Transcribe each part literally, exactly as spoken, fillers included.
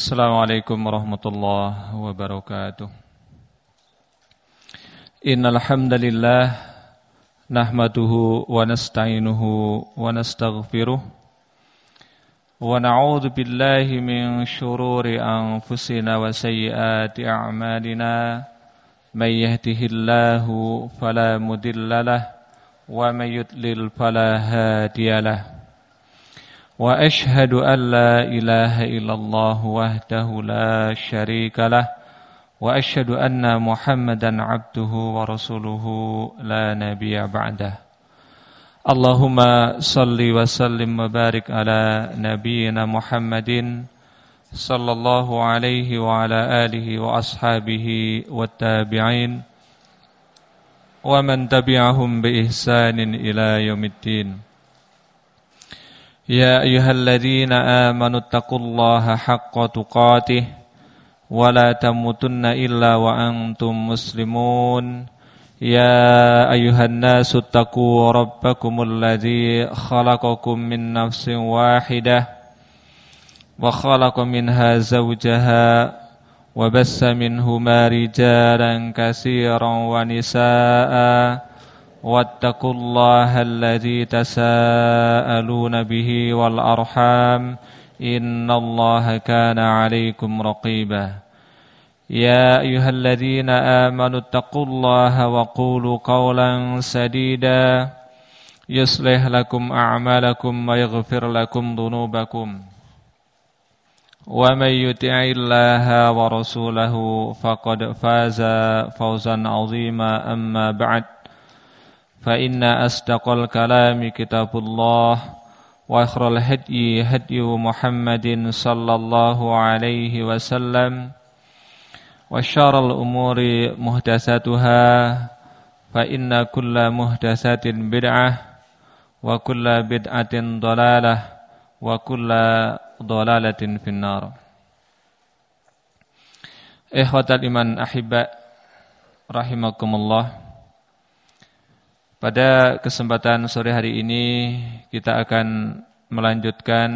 Assalamualaikum warahmatullahi wabarakatuh. Innal hamdalillah nahmaduhu wa nasta'inuhu wa nastaghfiruh wa na'udzu billahi min shururi anfusina wa sayyiati a'malina may yahdihillahu fala mudhillalah wa may yudlil fala hadiyalah. Wa ashhadu an la ilaha illallah wahdahu la syarika lah wa ashhadu anna Muhammadan abduhu wa rasuluhu la nabiyya ba'dah. Allahumma salli wa sallim wa barik ala nabiyyina Muhammadin sallallahu alaihi wa ala alihi wa ashabihi wa tabi'in wa man tabi'ahum bi ihsanin ila yaumiddin. Ya ayyuhalladzina amanu taqullaha haqqa tuqatih wa la tamutunna illa wa antum muslimun. Ya ayyuhan nasu taqu rabbakumul ladzi khalaqakum min nafsin wahidah wa khalaqa minha zawjaha wa bassa minhuma rijalan katsiran wa nisaa'a wattaqullaha alladzi tasaaluna bihi wal arham innallaha kana 'alaikum raqiba. Ya ayyuhalladzina amanu taqullaha wa qulu qawlan sadida yuslih lakum a'malakum wa yaghfir lakum dhunubakum wa may yuti'illaha wa rasulahu faqad faza fawzan 'azima amma ba'd. Fa inna asdaqal kalami kitabullah wa akhiral hadyi hadyu Muhammadin sallallahu alaihi wasallam wa syarrul umuri muhdatsatuha fa inna kulla muhdatsatin bid'ah wa kulla bid'atin dhalalah wa kulla dhalalatin finnar. Ikhwatal iman ahibba rahimakumullah. Pada kesempatan sore hari ini kita akan melanjutkan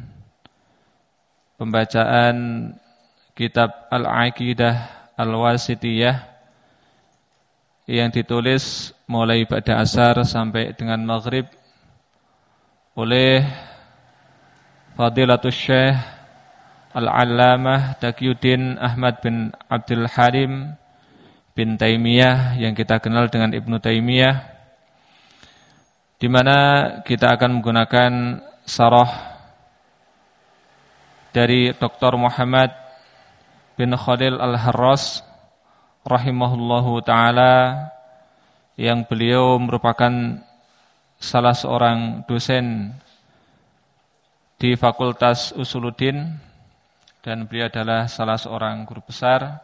pembacaan kitab Al-Aqidah Al-Wasithiyah yang ditulis mulai pada asar sampai dengan maghrib oleh Fadilatul Syekh Al-Allamah Taqiyuddin Ahmad bin Abdul Halim bin Taimiyah yang kita kenal dengan Ibnu Taimiyah, di mana kita akan menggunakan syarah dari Doktor Muhammad bin Khalil Al-Harras rahimahullahu ta'ala, yang beliau merupakan salah seorang dosen di Fakultas Usuluddin dan beliau adalah salah seorang guru besar.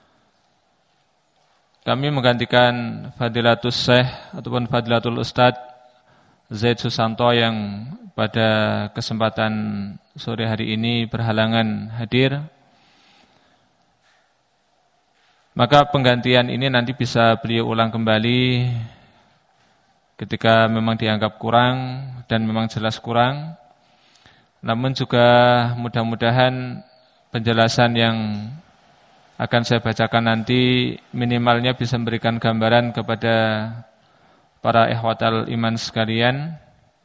Kami menggantikan Fadilatul Syekh ataupun Fadilatul Ustadz Zaid Susanto yang pada kesempatan sore hari ini berhalangan hadir. Maka penggantian ini nanti bisa beliau ulang kembali ketika memang dianggap kurang dan memang jelas kurang. Namun juga mudah-mudahan penjelasan yang akan saya bacakan nanti minimalnya bisa memberikan gambaran kepada para ikhwatal iman sekalian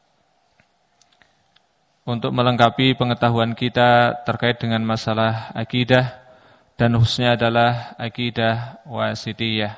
untuk melengkapi pengetahuan kita terkait dengan masalah akidah, dan khususnya adalah akidah wasithiyah.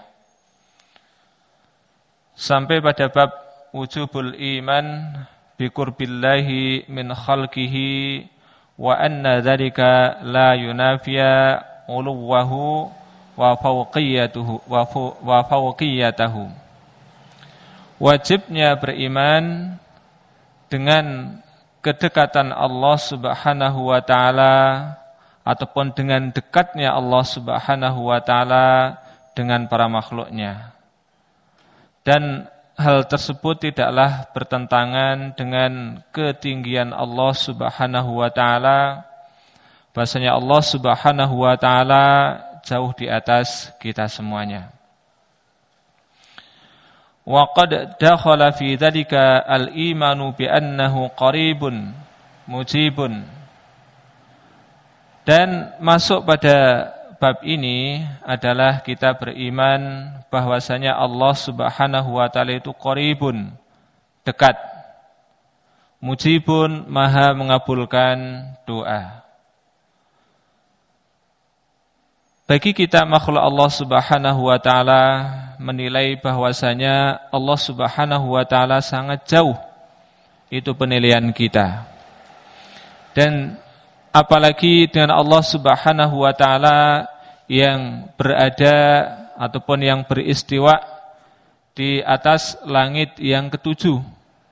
Sampai pada bab wujubul iman bi qurbillahi min khalqihi wa anna dzalika la yunafiya uluwahu wa fawqiyatuhu wa fawqiyatahu. Wajibnya beriman dengan kedekatan Allah Subhanahu wa taala ataupun dengan dekatnya Allah Subhanahu wa taala dengan para makhluknya. Dan hal tersebut tidaklah bertentangan dengan ketinggian Allah Subhanahu wa taala. Bahasanya Allah Subhanahu wa taala jauh di atas kita semuanya. Wa qad dakhala fi dzalika al-imanu bi annahu qaribun mujibun. Dan masuk pada bab ini adalah kita beriman bahwasanya Allah Subhanahu wa taala itu qaribun, dekat. Mujibun, maha mengabulkan doa. Bagi kita makhluk Allah Subhanahu wa taala menilai bahwasanya Allah Subhanahu wa taala sangat jauh. Itu penilaian kita. Dan apalagi dengan Allah Subhanahu wa taala yang berada ataupun yang beristiwa di atas langit yang ketujuh.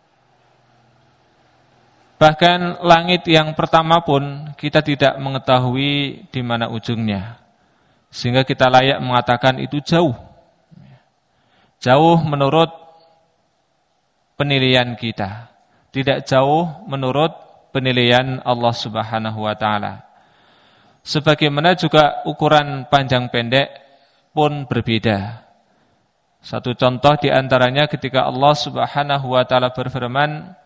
Bahkan langit yang pertama pun kita tidak mengetahui di mana ujungnya. Sehingga kita layak mengatakan itu jauh. Jauh menurut penilaian kita. Tidak jauh menurut penilaian Allah Subhanahu wa taala. Sebagaimana juga ukuran panjang pendek pun berbeda. Satu contoh di antaranya ketika Allah Subhanahu wa taala berfirman,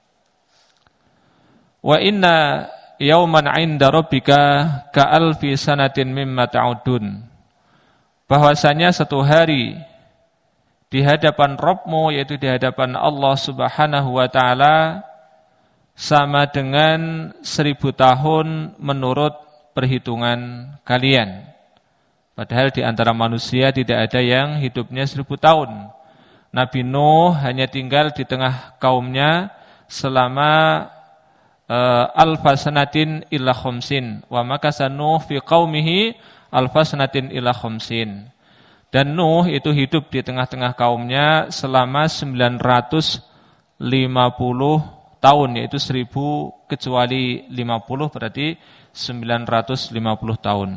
wa inna yauman 'inda rabbika ka'alfi sanatin mimma ta'udun. Bahwasanya satu hari di hadapan Rabbmu, yaitu di hadapan Allah Subhanahu wa taala, sama dengan seribu tahun menurut perhitungan kalian. Padahal di antara manusia tidak ada yang hidupnya seribu tahun. Nabi Nuh hanya tinggal di tengah kaumnya selama alfa sanatin illa khomsin wa makasa Nuh fi qaumihi alfa sanatin illa khomsin. Dan Nuh itu hidup di tengah-tengah kaumnya selama sembilan ratus lima puluh tahun, yaitu seribu kecuali lima puluh berarti sembilan ratus lima puluh tahun.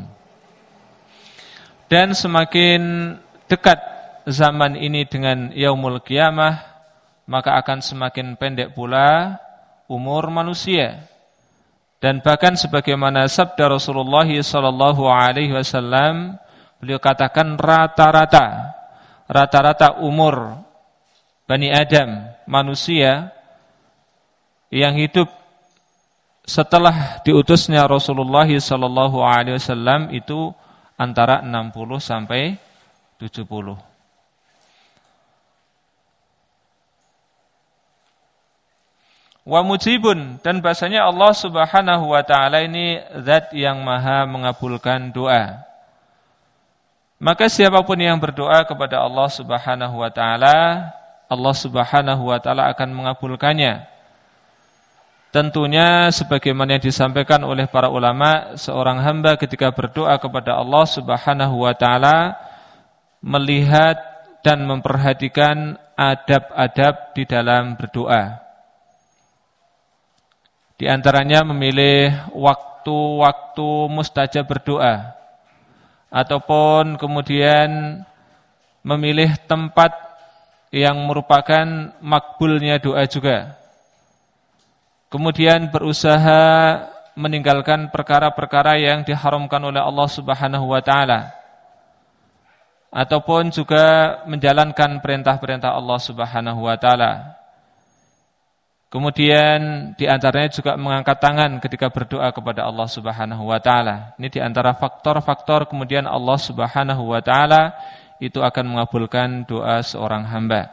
Dan semakin dekat zaman ini dengan yaumul qiyamah, maka akan semakin pendek pula umur manusia. Dan bahkan sebagaimana sabda Rasulullah sallallahu alaihi wasallam, beliau katakan rata-rata rata-rata umur Bani Adam, manusia yang hidup setelah diutusnya Rasulullah sallallahu alaihi wasallam itu antara enam puluh sampai tujuh puluh. Wa mujibun, dan bahasanya Allah Subhanahu wa taala ini zat yang maha mengabulkan doa. Maka siapapun yang berdoa kepada Allah Subhanahu wa taala, Allah Subhanahu wa taala akan mengabulkannya. Tentunya sebagaimana yang disampaikan oleh para ulama, seorang hamba ketika berdoa kepada Allah Subhanahu wa taala melihat dan memperhatikan adab-adab di dalam berdoa. Di antaranya memilih waktu-waktu mustajab berdoa, ataupun kemudian memilih tempat yang merupakan makbulnya doa juga. Kemudian berusaha meninggalkan perkara-perkara yang diharamkan oleh Allah Subhanahu wa taala, ataupun juga menjalankan perintah-perintah Allah Subhanahu wa taala. Kemudian di antaranya juga mengangkat tangan ketika berdoa kepada Allah Subhanahu wa taala. Ini di antara faktor-faktor kemudian Allah Subhanahu wa taala itu akan mengabulkan doa seorang hamba.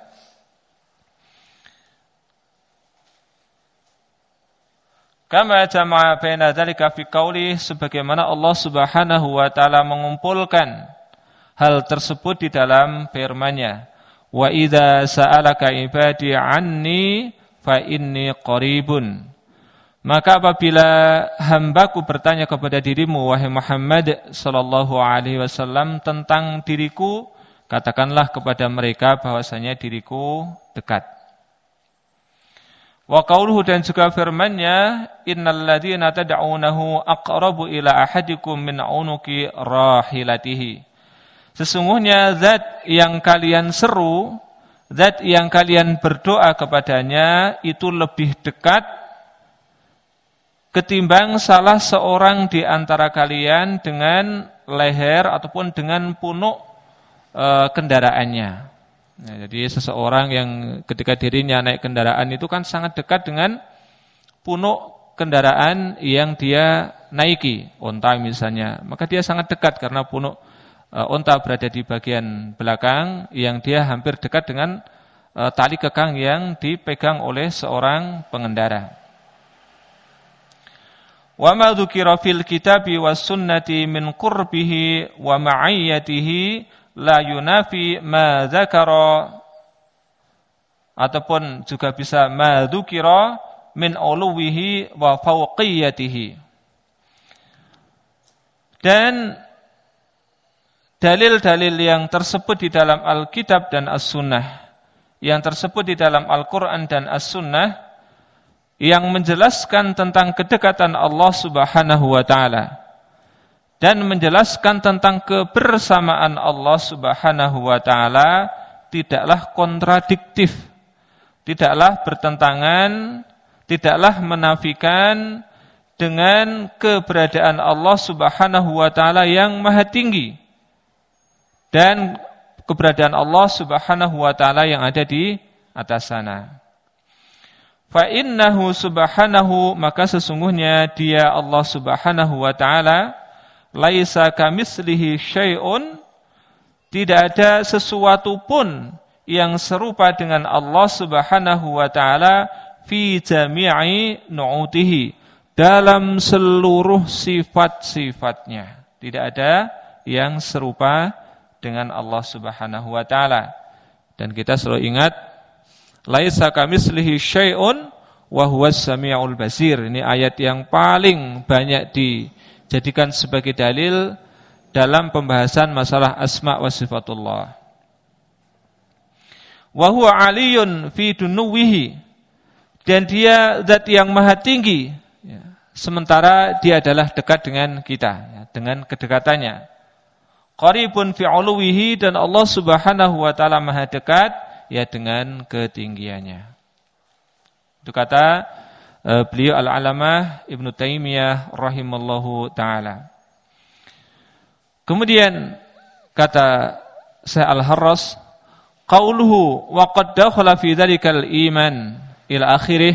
Kama jama'a baina dzalika fi qauli, sebagaimana Allah Subhanahu wa taala mengumpulkan hal tersebut di dalam firman-Nya. Wa idza sa'alaka ibadi 'anni fa inni qaribun. Maka apabila hambaku bertanya kepada dirimu wahai Muhammad sallallahu alaihi wasallam tentang diriku, katakanlah kepada mereka bahwasanya diriku dekat. Wa qauluhu, dan juga firman-Nya, innal ladzina tad'unahu aqrabu ila ahadikum min unuki rahilatihi. Sesungguhnya zat yang kalian seru, zat yang kalian berdoa kepadanya itu lebih dekat ketimbang salah seorang di antara kalian dengan leher ataupun dengan punuk e, kendaraannya. Nah, jadi seseorang yang ketika dirinya naik kendaraan itu kan sangat dekat dengan punuk kendaraan yang dia naiki, unta misalnya, maka dia sangat dekat karena punuk uh, unta berada di bagian belakang yang dia hampir dekat dengan uh, tali kekang yang dipegang oleh seorang pengendara. Wa ma dzukira fil kitabi was sunnati min qurbihi wa ma'iyatihi la yunafi ma dzakara, ataupun juga bisa ma dzukira min uluwihi wa fawqiyatihi. Dan dalil-dalil yang tersebut di dalam Alkitab dan As-Sunnah, yang tersebut di dalam Al-Quran dan As-Sunnah, yang menjelaskan tentang kedekatan Allah Subhanahu wa ta'ala dan menjelaskan tentang kebersamaan Allah Subhanahu wa ta'ala, tidaklah kontradiktif, tidaklah bertentangan, tidaklah menafikan dengan keberadaan Allah Subhanahu wa ta'ala yang maha tinggi dan keberadaan Allah Subhanahu wa ta'ala yang ada di atas sana. Fa innahu subhanahu, maka sesungguhnya dia Allah Subhanahu wa ta'ala laisa kamitslihi syai'un, tidak ada sesuatu pun yang serupa dengan Allah Subhanahu wa ta'ala fi jami'i nu'utihi, dalam seluruh sifat-sifatnya. Tidak ada yang serupa dengan Allah Subhanahu wa ta'ala. Dan kita selalu ingat, laisa kamitslihi syai'un wa huwas samiul basir. Ini ayat yang paling banyak dijadikan sebagai dalil dalam pembahasan masalah asma wa sifatullah. Wa huwa aliyun fi dunuwihi, dan dia zat yang maha tinggi, ya, sementara dia adalah dekat dengan kita, ya, dengan kedekatannya. Qaribun fi uluwihi, dan Allah Subhanahu wa ta'ala maha dekat, ya, dengan ketinggiannya. Itu kata uh, beliau Al-Alamah Ibnu Taimiyah rahimallahu ta'ala. Kemudian kata Syekh Al-Harras, qauluhu wa qad dakhala fi dzalikal iman ila akhirih,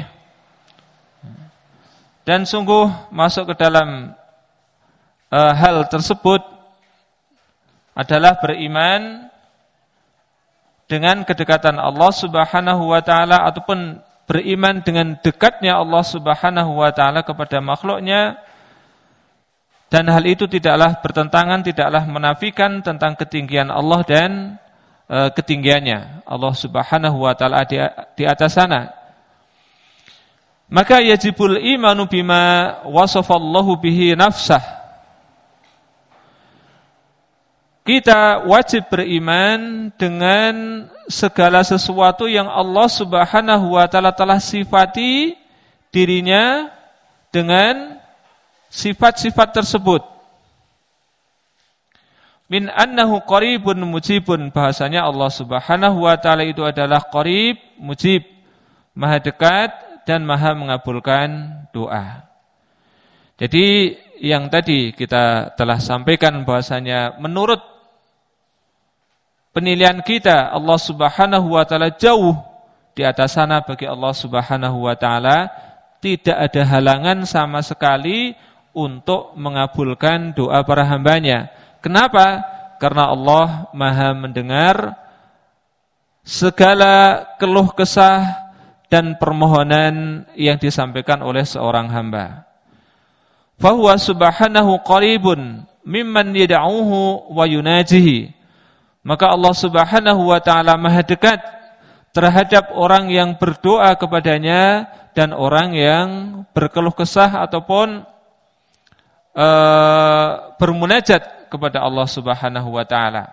dan sungguh masuk ke dalam uh, hal tersebut adalah beriman dengan kedekatan Allah Subhanahu wa ta'ala, ataupun beriman dengan dekatnya Allah Subhanahu wa ta'ala kepada makhluknya, dan hal itu tidaklah bertentangan, tidaklah menafikan tentang ketinggian Allah dan uh, ketinggiannya Allah Subhanahu wa ta'ala di, di atas sana. Maka yajibul imanu bima wasafallahu bihi nafsah. Kita wajib beriman dengan segala sesuatu yang Allah Subhanahu wa ta'ala telah sifati dirinya dengan sifat-sifat tersebut. Min annahu qaribun mujibun, bahasanya Allah Subhanahu wa ta'ala itu adalah qarib, mujib, maha dekat dan maha mengabulkan doa. Jadi yang tadi kita telah sampaikan bahasanya menurut penilaian kita Allah Subhanahu wa ta'ala jauh di atas sana bagi Allah Subhanahu wa ta'ala, tidak ada halangan sama sekali untuk mengabulkan doa para hambanya. Kenapa? Karena Allah maha mendengar segala keluh kesah dan permohonan yang disampaikan oleh seorang hamba. Fahuwa subhanahu qaribun mimman yad'uhu wa yunajihi. Maka Allah Subhanahu wa ta'ala maha dekat terhadap orang yang berdoa kepadanya dan orang yang berkeluh kesah ataupun uh, bermunajat kepada Allah Subhanahu wa ta'ala.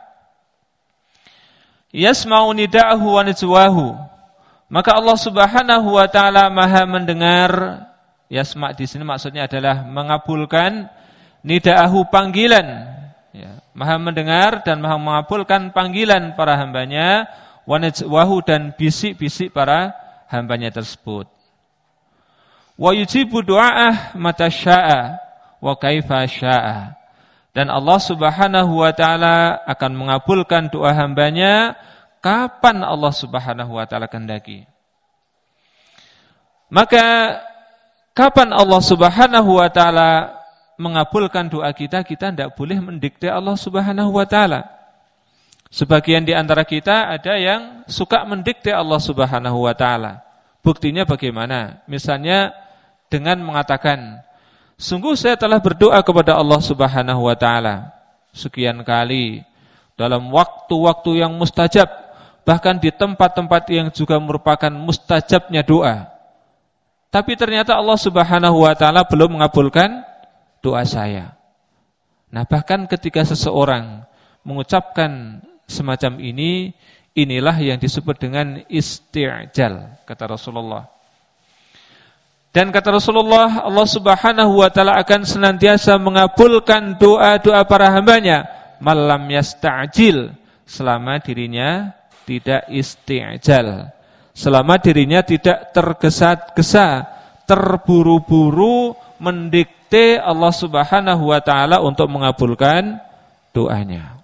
Yasma'u nida'ahu wa najwahu. Maka Allah Subhanahu wa ta'ala maha mendengar, yasma' di sini maksudnya adalah mengabulkan nida'ahu, panggilan, ya, maha mendengar dan maha mengabulkan panggilan para hambanya, wa najwahu, dan bisik-bisik para hambanya tersebut. Wa yujibu du'a'ah mata sya'a wa kaifa sya'a. Dan Allah Subhanahu wa ta'ala akan mengabulkan doa hambanya kapan Allah Subhanahu wa ta'ala kehendaki. Maka kapan Allah Subhanahu wa ta'ala mengabulkan doa kita, kita tidak boleh mendikte Allah Subhanahu wa taala. Sebagian di antara kita ada yang suka mendikte Allah Subhanahu wa taala. Buktinya bagaimana? Misalnya dengan mengatakan, sungguh saya telah berdoa kepada Allah Subhanahu wa taala sekian kali dalam waktu-waktu yang mustajab, bahkan di tempat-tempat yang juga merupakan mustajabnya doa. Tapi ternyata Allah Subhanahu wa taala belum mengabulkan doa saya. Nah, bahkan ketika seseorang mengucapkan semacam ini, inilah yang disebut dengan isti'jal, kata Rasulullah. Dan kata Rasulullah, Allah Subhanahu wa taala akan senantiasa mengabulkan doa-doa para hambanya malam yasta'jil, selama dirinya tidak isti'jal, selama dirinya tidak tergesa-gesa, terburu-buru mendikte Allah Subhanahu wa taala untuk mengabulkan doanya.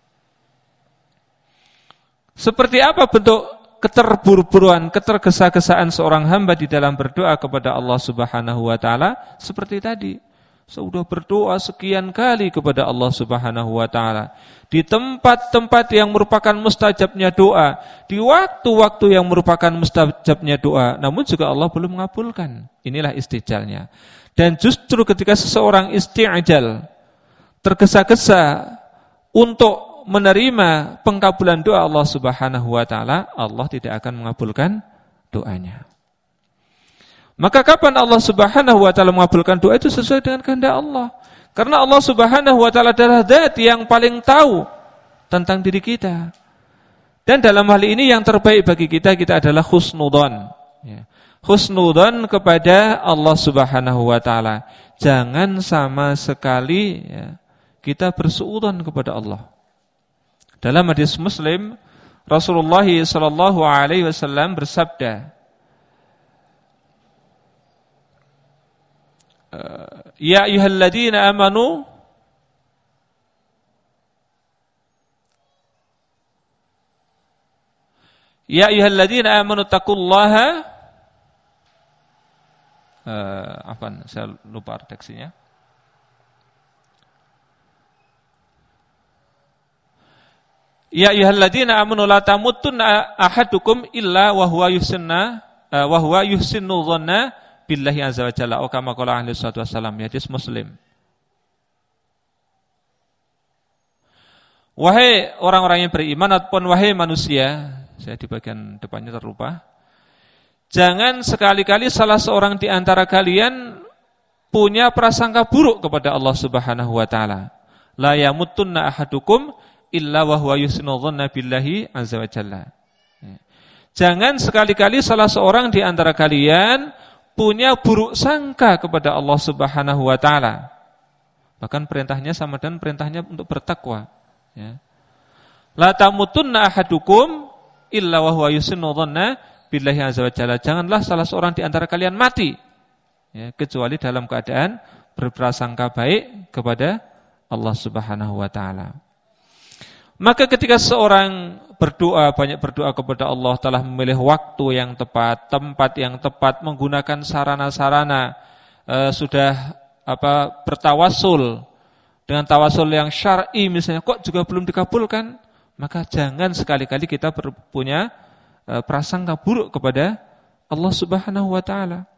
Seperti apa bentuk keterburu-buruan, ketergesa-gesaan seorang hamba di dalam berdoa kepada Allah Subhanahu wa taala? Seperti tadi, sudah berdoa sekian kali kepada Allah Subhanahu wa taala di tempat-tempat yang merupakan mustajabnya doa, di waktu-waktu yang merupakan mustajabnya doa, namun juga Allah belum mengabulkan. Inilah isti'jalnya. Dan justru ketika seseorang isti'jal, tergesa-gesa untuk menerima pengkabulan doa Allah Subhanahu wa taala, Allah tidak akan mengabulkan doanya. Maka kapan Allah Subhanahu wa taala mengabulkan doa? Itu sesuai dengan kehendak Allah. Karena Allah Subhanahu wa taala adalah zat yang paling tahu tentang diri kita. Dan dalam hal ini yang terbaik bagi kita, kita adalah husnudzon. Ya. Husnudzon kepada Allah Subhanahu wa taala. Jangan sama sekali ya, kita bersuudzon kepada Allah. Dalam hadis Muslim, Rasulullah sallallahu alaihi wasallam bersabda, ya ayyuhalladzina amanu ya ayyuhalladzina amanu taqullaha uh, apa saya lupa redaksinya. Ya ayyuhalladzina amanu la tamutunna ahadukum illa wa huwa yuhsinna uh, wa huwa yuhsinu dhanna billahi azza wa jalla, atau kama qala ahli salatu wassalam, hadis Muslim. Wahai orang-orang yang beriman ataupun wahai manusia, saya di bagian depannya terlupa, jangan sekali-kali salah seorang di antara kalian punya prasangka buruk kepada Allah Subhanahu wa taala. La yamutunna ahadukum illa wa huwa yuhsinu dhanna billahi azza wa jalla. Jangan sekali-kali salah seorang di antara kalian punya buruk sangka kepada Allah Subhanahu wa taala. Bahkan perintahnya sama dan perintahnya untuk bertakwa, ya. La tamutunna ahadukum illa wa huwa yuhsinu dhanna billahi azza wa jalla. Janganlah salah seorang di antara kalian mati, ya, kecuali dalam keadaan berprasangka baik kepada Allah Subhanahu wa taala. Maka ketika seorang berdoa, banyak berdoa kepada Allah, telah memilih waktu yang tepat, tempat yang tepat, menggunakan sarana-sarana, e, sudah apa bertawasul dengan tawasul yang syar'i misalnya, kok juga belum dikabulkan, maka jangan sekali-kali kita punya e, prasangka buruk kepada Allah Subhanahu wa taala.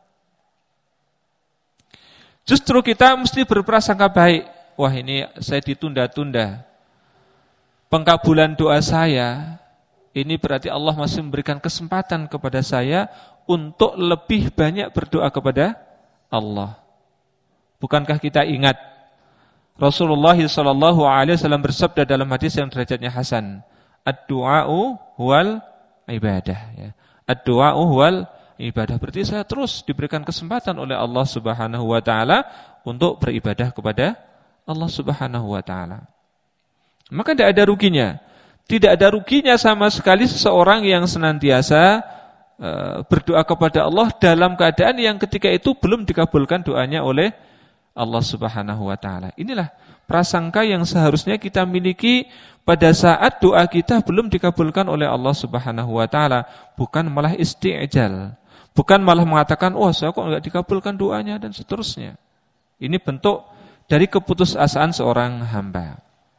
Justru kita mesti berprasangka baik. Wah, ini saya ditunda-tunda pengkabulan doa saya, ini berarti Allah masih memberikan kesempatan kepada saya untuk lebih banyak berdoa kepada Allah. Bukankah kita ingat Rasulullah sallallahu alaihi wasallam bersabda dalam hadis yang derajatnya hasan, ad-du'a'u huwal ibadah, ya. Ad-du'a'u huwal ibadah, berarti saya terus diberikan kesempatan oleh Allah Subhanahu wa taala untuk beribadah kepada Allah Subhanahu wa taala. Maka tidak ada ruginya. Tidak ada ruginya sama sekali seseorang yang senantiasa uh, berdoa kepada Allah dalam keadaan yang ketika itu belum dikabulkan doanya oleh Allah Subhanahu wa taala. Inilah prasangka yang seharusnya kita miliki pada saat doa kita belum dikabulkan oleh Allah Subhanahu wa taala, bukan malah isti'jal. Bukan malah mengatakan, "Oh, saya kok enggak dikabulkan doanya," dan seterusnya. Ini bentuk dari keputusasaan seorang hamba.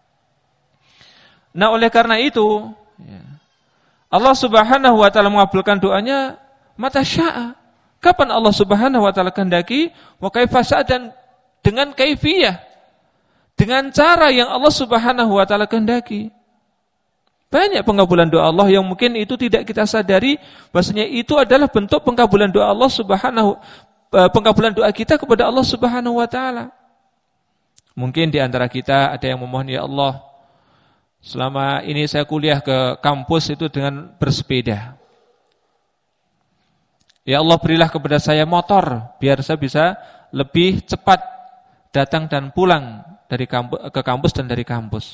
Nah, oleh karena itu, Allah Subhanahu wa taala mengabulkan doanya mata sya'a. Kapan Allah Subhanahu wa taala kehendaki, wa kaifa sya'a, dan dengan kaifiyah, dengan cara yang Allah Subhanahu wa taala kehendaki. Banyak pengabulan doa Allah yang mungkin itu tidak kita sadari bahwasanya itu adalah bentuk pengabulan doa Allah Subhanahu pengabulan doa kita kepada Allah Subhanahu wa taala. Mungkin di antara kita ada yang memohon, ya Allah, selama ini saya kuliah ke kampus itu dengan bersepeda. Ya Allah, berilah kepada saya motor biar saya bisa lebih cepat datang dan pulang dari kampus, ke kampus dan dari kampus.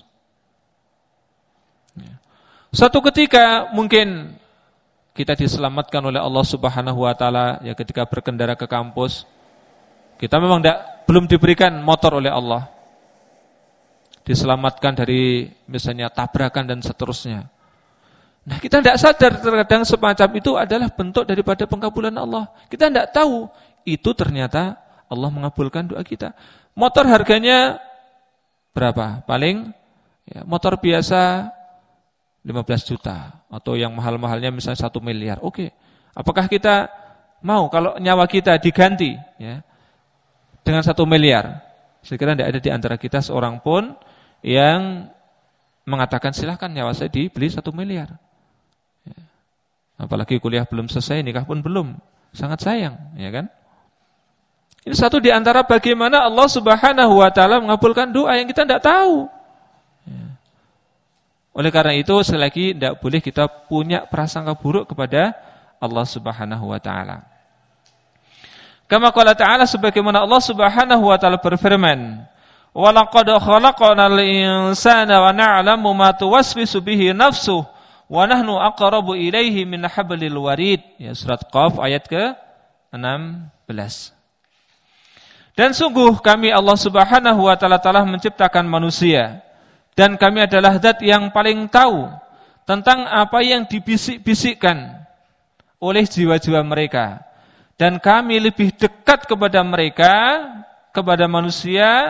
Suatu ketika mungkin kita diselamatkan oleh Allah Subhanahu wa taala ya ketika berkendara ke kampus. Kita memang tidak, belum diberikan motor oleh Allah. Diselamatkan dari misalnya tabrakan dan seterusnya. Nah, kita tidak sadar terkadang semacam itu adalah bentuk daripada pengabulan Allah. Kita tidak tahu itu ternyata Allah mengabulkan doa kita. Motor harganya berapa? Paling ya, motor biasa lima belas juta atau yang mahal-mahalnya misalnya satu miliar. Oke. Apakah kita mau kalau nyawa kita diganti ya dengan satu miliar? Saya kira tidak ada di antara kita seorang pun yang mengatakan silahkan nyawa saya dibeli satu miliar. Ya. Apalagi kuliah belum selesai, nikah pun belum. Sangat sayang, ya kan? Ini satu di antara bagaimana Allah Subhanahu wa taala mengabulkan doa yang kita tidak tahu. Ya. Oleh karena itu sekali lagi tidak boleh kita punya prasangka buruk kepada Allah Subhanahu wa taala. Kama qala ta'ala, sebagaimana Allah Subhanahu wa taala berfirman, "Wa laqad khalaqnal insana wa na'lamu ma tuwaswisu bihi nafsuhu wa nahnu aqrabu ilaihi min hablil warid." Ya, surat Qaf ayat ke enam belas. Dan sungguh kami Allah Subhanahu wa taala telah menciptakan manusia, dan kami adalah zat yang paling tahu tentang apa yang dibisik-bisikkan oleh jiwa-jiwa mereka. Dan kami lebih dekat kepada mereka, kepada manusia,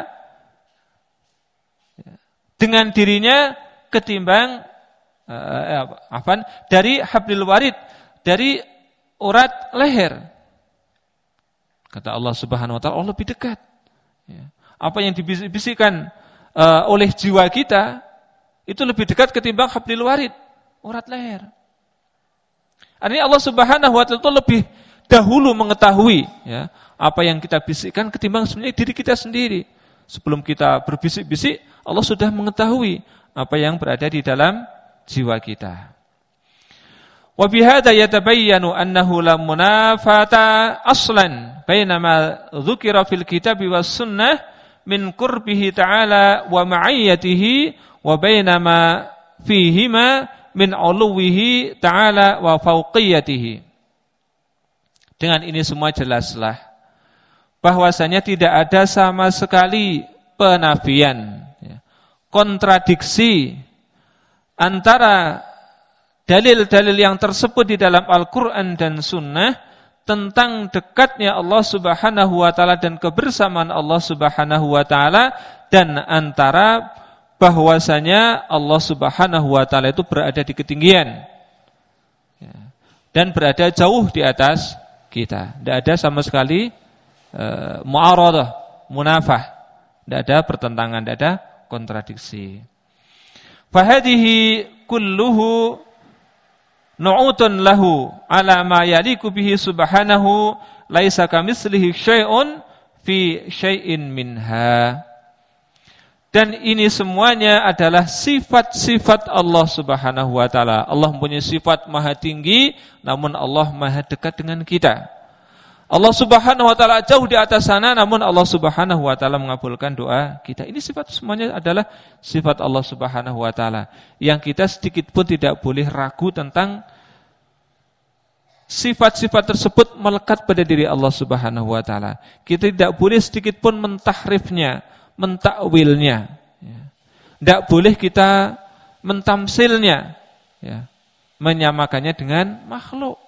dengan dirinya ketimbang uh, apa, dari hablil warid, dari urat leher. Kata Allah Subhanahu wa taala, Allah lebih dekat. Ya. Apa yang dibisik-bisikkan uh, oleh jiwa kita itu lebih dekat ketimbang hablil warid, urat leher. Artinya Allah Subhanahu wa taala itu lebih dahulu mengetahui ya, apa yang kita bisikkan ketimbang sebenarnya diri kita sendiri. Sebelum kita berbisik-bisik, Allah sudah mengetahui apa yang berada di dalam jiwa kita. Wa bihadza yatabayyanu annahu la munafata aslan baina ma dzukira fil kitabi was sunnah min qurbihi ta'ala wa ma'iyyatihi wa baina ma fihima min 'uluwihi ta'ala wa fawqiyatihi. Dengan ini semua jelaslah bahwasanya tidak ada sama sekali penafian, kontradiksi antara dalil-dalil yang tersebut di dalam Al-Quran dan Sunnah tentang dekatnya Allah Subhanahu wa taala dan kebersamaan Allah Subhanahu wa taala, dan antara bahwasanya Allah Subhanahu wa taala itu berada di ketinggian dan berada jauh di atas kita. Tidak ada sama sekali uh, mu'aradah, munafah. Tidak ada pertentangan, tidak ada kontradiksi. Fahadihi kulluhu nu'utun lahu ala ma yaliku bihi subhanahu laisa kamitslihi syai'un fi syai'in minha. Dan ini semuanya adalah sifat-sifat Allah Subhanahu wa taala. Allah mempunyai sifat maha tinggi, namun Allah maha dekat dengan kita. Allah Subhanahu wa taala jauh di atas sana, namun Allah Subhanahu wa taala mengabulkan doa kita. Ini sifat semuanya adalah sifat Allah Subhanahu wa taala, yang kita sedikit pun tidak boleh ragu tentang sifat-sifat tersebut melekat pada diri Allah Subhanahu wa taala. Kita tidak boleh sedikit pun mentahrifnya, mentakwilnya, ya. Tidak boleh kita mentamsilnya, ya, menyamakannya dengan makhluk.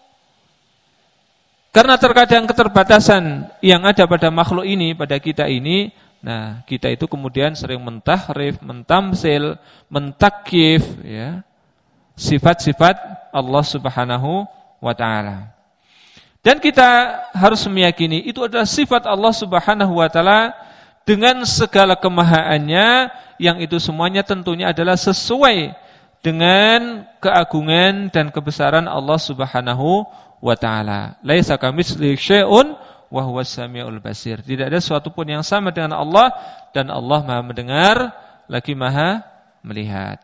Karena terkadang keterbatasan yang ada pada makhluk ini, pada kita ini, Nah, kita itu kemudian sering mentahrif, mentamsil, mentakyif ya, sifat-sifat Allah Subhanahu wa taala. Dan kita harus meyakini itu adalah sifat Allah Subhanahu wa taala dengan segala kemahaannya, yang itu semuanya tentunya adalah sesuai dengan keagungan dan kebesaran Allah Subhanahu wa taala. Laisa kamitslihi syai'un wa huwas samiul basir. Tidak ada sesuatu pun yang sama dengan Allah, dan Allah Maha mendengar lagi Maha melihat.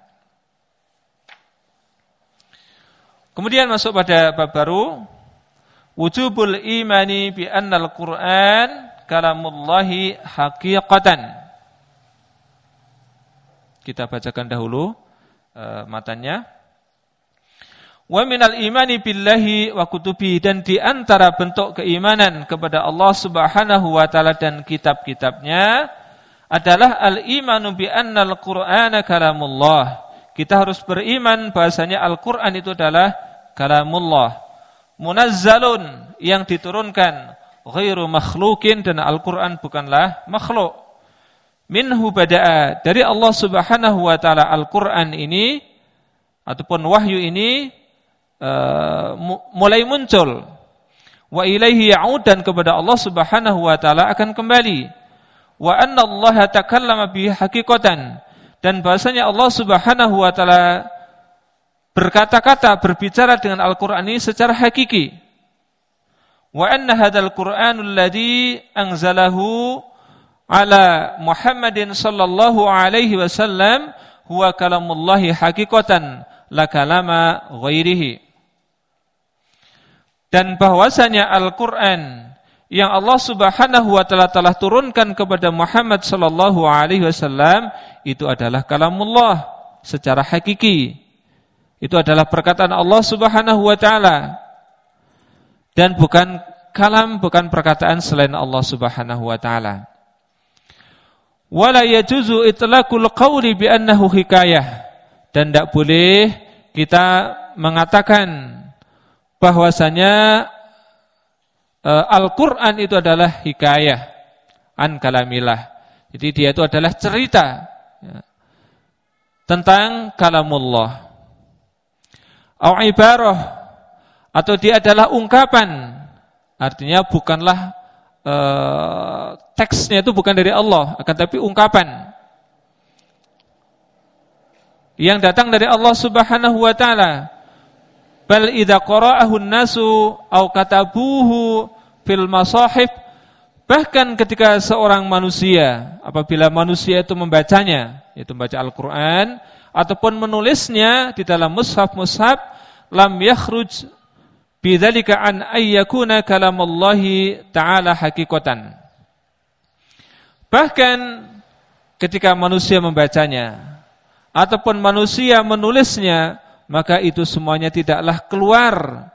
Kemudian masuk pada bab baru, wujubul imani bi annal Qur'an kalamullahi haqiqatan. Kita bacakan dahulu uh, matanya. Wa minal imani billahi wa kutubi, dan di antara bentuk keimanan kepada Allah Subhanahu wa taala dan kitab-kitabnya adalah al-imanu bi annal Qur'ana kalamullah. Kita harus beriman bahasanya Al-Qur'an itu adalah kalamullah, munazzalun, yang diturunkan, ghairu makhluqin, dan Al-Qur'an bukanlah makhluk. Minhu bada'a, dari Allah Subhanahu wa taala Al-Qur'an ini ataupun wahyu ini Uh, mulai muncul. Wa ilaihi ya'ud, dan kepada Allah Subhanahu wa taala akan kembali. Wa anna Allah takallama bihi haqiqatan, dan bahasanya Allah Subhanahu wa taala berkata-kata, berbicara dengan Al-Qur'an ini secara hakiki. Wa anna hadzal Qur'anul ladzi anzalahu ala Muhammadin sallallahu alaihi wasallam huwa kalamullahi haqiqatan la kalama ghairihi. Dan bahwasanya Al-Qur'an yang Allah Subhanahu wa taala telah turunkan kepada Muhammad sallallahu alaihi wasallam itu adalah kalamullah secara hakiki. Itu adalah perkataan Allah Subhanahu wa taala, dan bukan kalam, bukan perkataan selain Allah Subhanahu wa taala. Wala yajuzu itlaqul qawli bi annahu hikayah, dan tidak boleh kita mengatakan bahwasanya uh, Al-Qur'an itu adalah hikayah an kalamillah. Jadi dia itu adalah cerita ya, tentang kalamullah. Au ibarah, atau dia adalah ungkapan. Artinya bukanlah uh, teksnya itu bukan dari Allah, akan tapi ungkapan yang datang dari Allah Subhanahu wa taala. Bal idza qara'ahu an-nasu aw katabuhu fil masahif, bahkan ketika seorang manusia, apabila manusia itu membacanya, yaitu membaca Al-Qur'an ataupun menulisnya di dalam mushaf-mushaf, lam yakhruj bidzalika an ayyakuna kalamullahi ta'ala haqiqatan. Bahkan ketika manusia membacanya ataupun manusia menulisnya, maka itu semuanya tidaklah keluar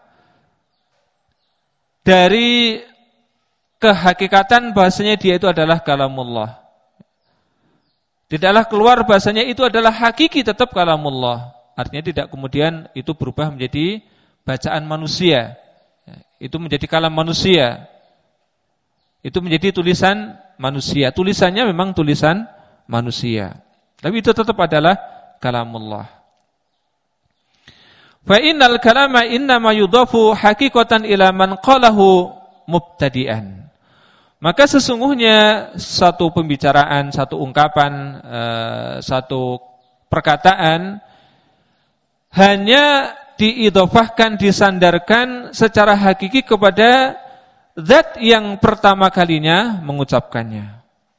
dari kehakikatan bahasanya dia itu adalah kalamullah. Tidaklah keluar bahasanya itu adalah hakiki, tetap kalamullah. Artinya tidak kemudian itu berubah menjadi bacaan manusia. Itu menjadi kalam manusia. Itu menjadi tulisan manusia. Tulisannya memang tulisan manusia, tapi itu tetap adalah kalamullah. Fa innal kalama innama yudhafu haqiqatan ila man qalahu mubtadi'an. Maka sesungguhnya satu pembicaraan, satu ungkapan, satu perkataan hanya diidhofahkan, disandarkan secara hakiki kepada zat yang pertama kalinya mengucapkannya.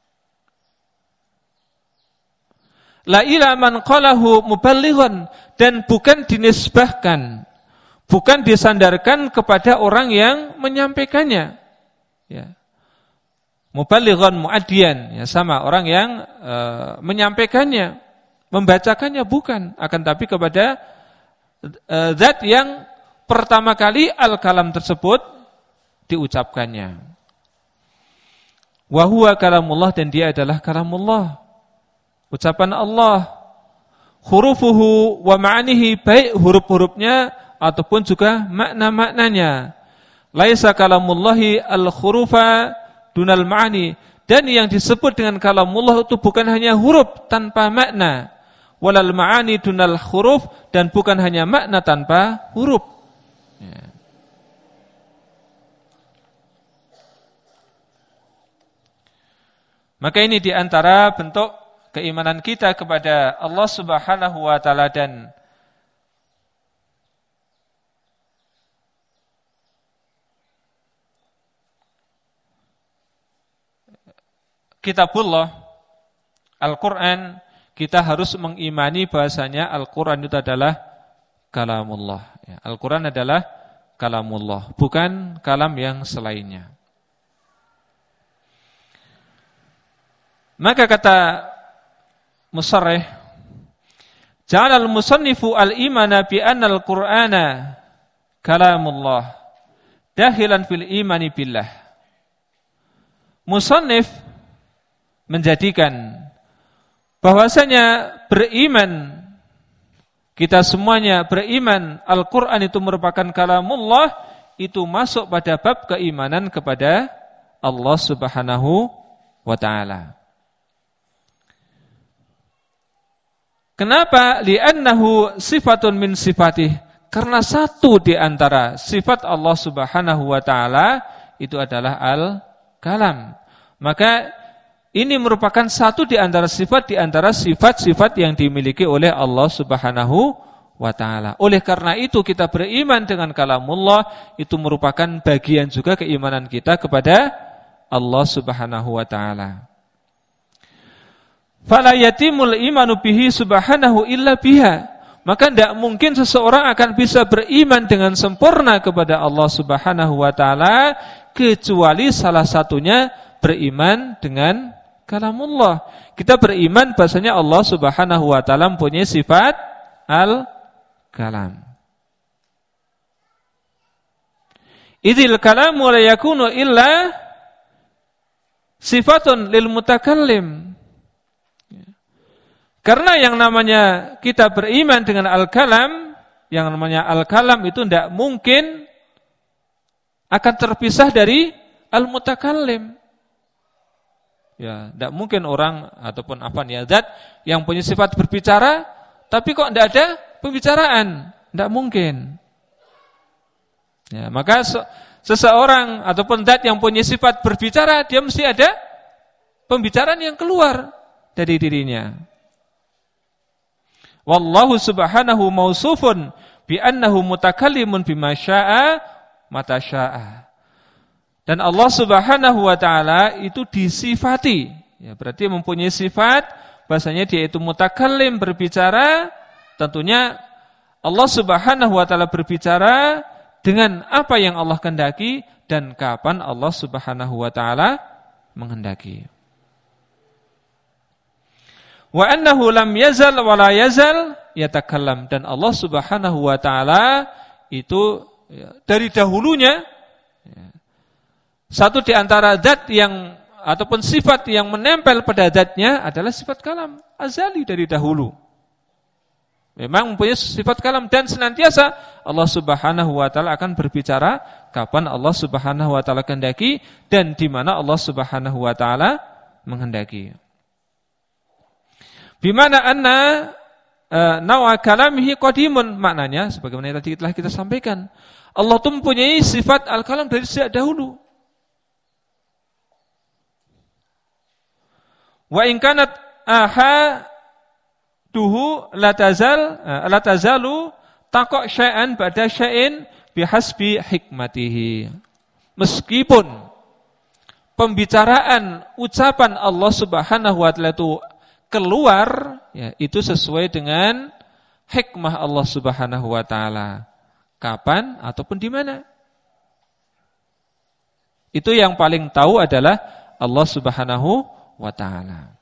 La ila man qalahu muballighun, dan bukan dinisbahkan, bukan disandarkan kepada orang yang menyampaikannya. Ya. Muballighun muaddiyan, ya sama orang yang e, menyampaikannya, membacakannya bukan, akan tapi kepada e, zat yang pertama kali al-kalam tersebut diucapkannya. Wa huwa kalamullah, dan dia adalah kalamullah. Ucapan Allah, hurufuhu wa ma'anihi, baik huruf-hurufnya ataupun juga makna-maknanya. Laisa kalamullahi al-khurufa dunal ma'ani, Dan yang disebut dengan kalamullah itu bukan hanya huruf tanpa makna, walal ma'ani dunal huruf, dan bukan hanya makna tanpa huruf. Ya. Maka ini diantara bentuk keimanan kita kepada Allah Subhanahu wa taala dan Kitabullah, Al-Quran, kita harus mengimani bahasanya Al-Quran itu adalah kalamullah. Al-Quran adalah kalamullah, bukan kalam yang selainnya. Maka kata Musarrih, ja'ala al-musannifu al-imana bi anna al-Qur'ana kalamullah dahilan fil imani billah. Musannif menjadikan bahwasanya beriman, kita semuanya beriman Al-Quran itu merupakan kalamullah, itu masuk pada bab keimanan kepada Allah Subhanahu wa ta'ala. Kenapa? Li'annahu sifatun min sifatih. Karena satu di antara sifat Allah Subhanahu wa ta'ala itu adalah al-kalam. Maka ini merupakan satu di antara sifat di antara sifat-sifat yang dimiliki oleh Allah Subhanahu wa ta'ala. Oleh karena itu kita beriman dengan kalamullah, itu merupakan bagian juga keimanan kita kepada Allah Subhanahu wa ta'ala. Fala yatimul imanu bihi subhanahu illa biha. Maka tidak mungkin seseorang akan bisa beriman dengan sempurna kepada Allah Subhanahu wa ta'ala kecuali salah satunya beriman dengan kalamullah. Kita beriman bahasanya Allah Subhanahu wa ta'ala mempunyai sifat al-kalam. Idzil kalamu la yakunu illa sifatun lil mutakallim. Karena yang namanya kita beriman dengan al-kalam, yang namanya al-kalam itu tidak mungkin akan terpisah dari al-mutakallim. Ya, tidak mungkin orang ataupun apa nih zat yang punya sifat berbicara, tapi kok tidak ada pembicaraan, tidak mungkin. Ya, maka seseorang ataupun zat yang punya sifat berbicara, dia mesti ada pembicaraan yang keluar dari dirinya. Wallahu subhanahu mausufun bi annahu mutakallimun bima syaa mata syaa. Dan Allah Subhanahu wa ta'ala itu disifati, ya, berarti mempunyai sifat bahasanya dia itu mutakallim, berbicara. Tentunya Allah Subhanahu wa ta'ala berbicara dengan apa yang Allah kehendaki dan kapan Allah Subhanahu wa ta'ala menghendaki. Wa annahu lam yazal wa la yazal yatakallam. Dan Allah Subhanahu wa ta'ala itu ya, dari dahulunya ya, satu di antara zat yang ataupun sifat yang menempel pada zatnya adalah sifat kalam, azali dari dahulu. Memang mempunyai sifat kalam dan senantiasa Allah Subhanahu wa ta'ala akan berbicara kapan Allah Subhanahu wa ta'ala kehendaki dan di mana Allah Subhanahu wa ta'ala menghendaki. Bimana anna uh, nawa kalamihi qadimun, maknanya sebagaimana tadi telah kita sampaikan, Allah itu mempunyai sifat al-kalam dari sejak dahulu. Wa in kanat aha duhu la tazal la tazalu taqa syai'an ba'da syai'in bihasbi hikmatihi. Meskipun pembicaraan ucapan Allah Subhanahu wa ta'ala itu keluar, ya, itu sesuai dengan hikmah Allah Subhanahu wa ta'ala. Kapan ataupun di mana? Itu yang paling tahu adalah Allah Subhanahu wa ta'ala.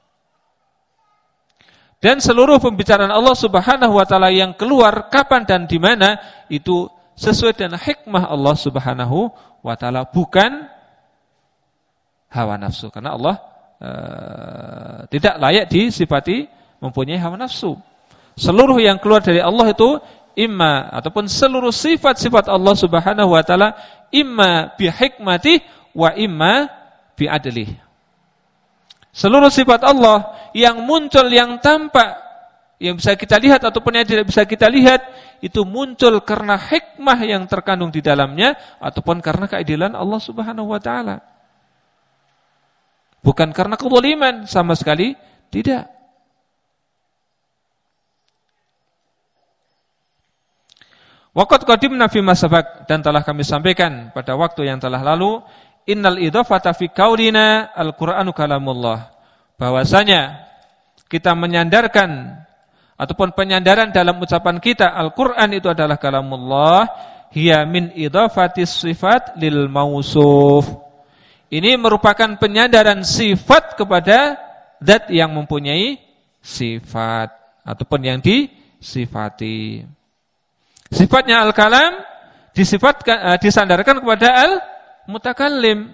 Dan seluruh pembicaraan Allah Subhanahu wa ta'ala yang keluar kapan dan di mana itu sesuai dengan hikmah Allah Subhanahu wa ta'ala, bukan hawa nafsu. Karena Allah uh, tidak layak disifati mempunyai hawa nafsu. Seluruh yang keluar dari Allah itu imma ataupun seluruh sifat-sifat Allah Subhanahu wa ta'ala imma bi hikmati wa imma bi adlih. Seluruh sifat Allah yang muncul, yang tampak, yang bisa kita lihat ataupun yang tidak bisa kita lihat, itu muncul karena hikmah yang terkandung di dalamnya ataupun karena keadilan Allah Subhanahu wa taala. Bukan karena kezaliman, sama sekali tidak. Waqad qadimna fi ma sabaq, dan telah kami sampaikan pada waktu yang telah lalu, innal idhafata fi qaulina al-Qur'anu kalamullah, bahwasanya kita menyandarkan ataupun penyandaran dalam ucapan kita Al-Qur'an itu adalah kalamullah, hiya min idhafatis sifat lil mausuf. Ini merupakan penyandaran sifat kepada zat yang mempunyai sifat ataupun yang disifati. Sifatnya al-kalam disifatkan, disandarkan kepada al-mutakallim.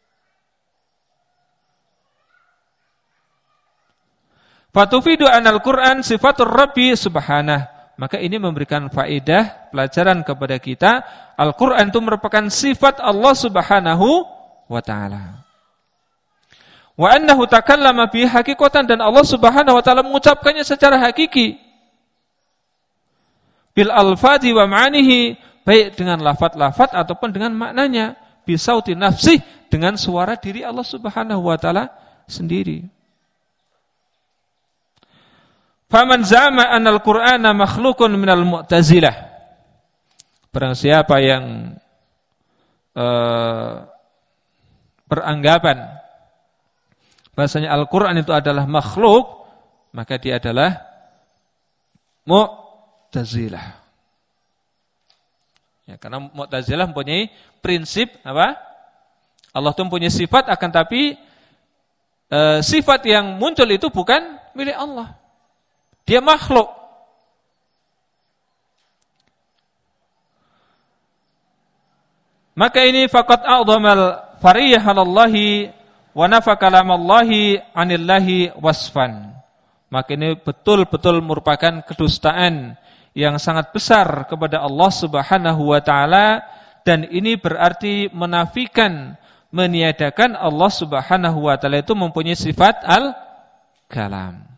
Fatufidu anal Qur'an sifatur Rabbi subhanah. Maka ini memberikan faedah pelajaran kepada kita, Al-Qur'an itu merupakan sifat Allah Subhanahu wa taala. Wa annahu takallama bi haqiqatan, dan Allah Subhanahu wa taala mengucapkannya secara hakiki. Bil alfadhi wa ma'anihi, baik dengan lafaz-lafaz ataupun dengan maknanya, bi sauti nafsih, dengan suara diri Allah Subhanahu wa taala sendiri. Faman zama anal Qur'ana makhlukun minal Mu'tazilah. Barang siapa yang uh, beranggapan bahasanya Al-Qur'an itu adalah makhluk, maka dia adalah Mu'tazilah. Ya, karena Mu'tazilah mempunyai prinsip apa? Allah itu mempunyai sifat, akan tapi uh, sifat yang muncul itu bukan milik Allah. Dia makhluk. Maka ini faqat a'dhamal fariyah 'alallahi wa nafa kalamallahi 'anillahi wasfan. Maka ini betul-betul merupakan kedustaan yang sangat besar kepada Allah Subhanahu wa taala, dan ini berarti menafikan, meniadakan Allah Subhanahu wa taala itu mempunyai sifat al-kalam.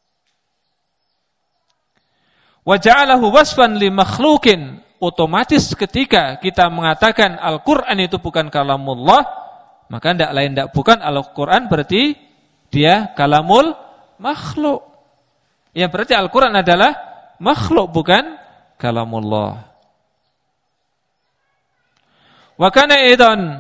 Wa ja'alahu wasfan li makhlukin, otomatis ketika kita mengatakan Al-Qur'an itu bukan kalamullah, maka tidak lain tidak bukan Al-Qur'an berarti dia kalamul makhluk. Ya, berarti Al-Qur'an adalah makhluk, bukan kalamullah. Wa kana aidan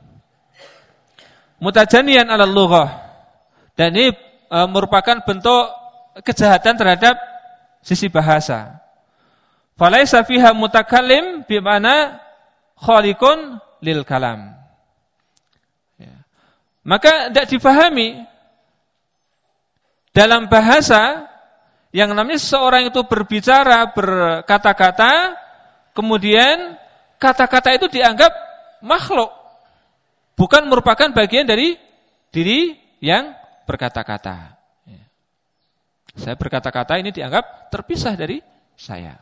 mutajaniyan 'ala lughah, dan ini e, merupakan bentuk kejahatan terhadap sisi bahasa. Falaisa fiha mutakallim bi mana khaliqun lil kalam. Ya. Maka tidak difahami dalam bahasa yang namanya seseorang itu berbicara, berkata-kata, kemudian kata-kata itu dianggap makhluk, bukan merupakan bagian dari diri yang berkata-kata. Saya berkata-kata ini dianggap terpisah dari saya.